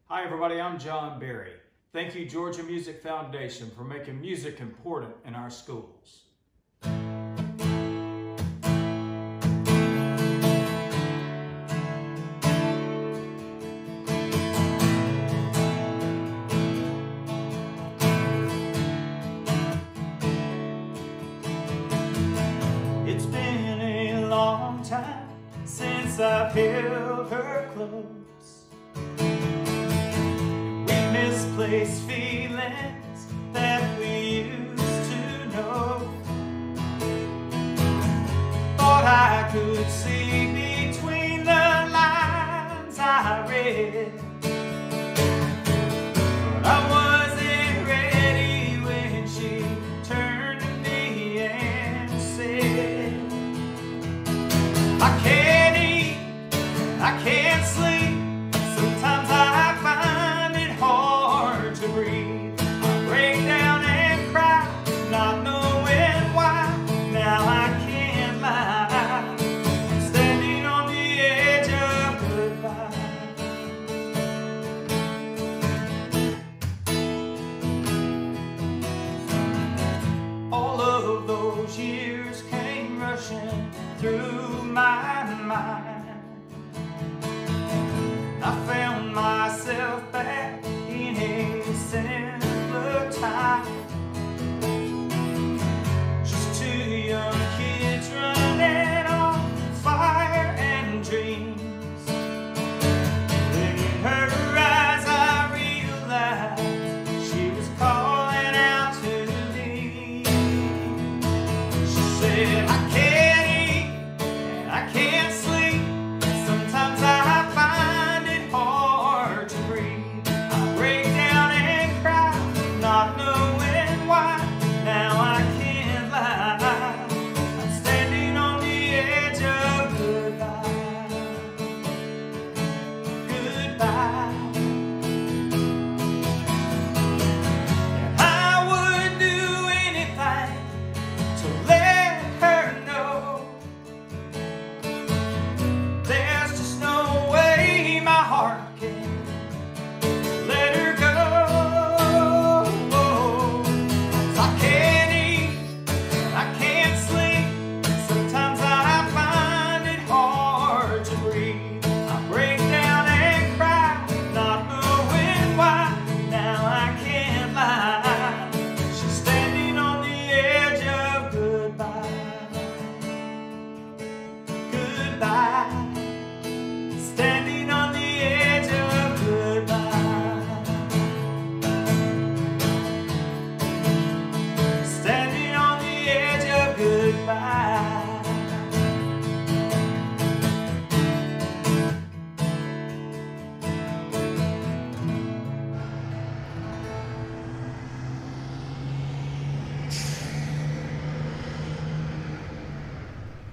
Hi everybody, I'm John Berry. Thank you Georgia Music Foundation for making music important in our schools. It's been a long time since I've held her close. We misplaced feelings that we used to know. Thought I could see between the lines I read, but I wasn't ready when she turned to me and said, I can't eat, I can't sleep, sometimes I find it hard to breathe. I break down and cry, not knowing why. Now I can't lie, I'm standing on the edge of goodbye. All of those years came rushing through my mind. I found myself back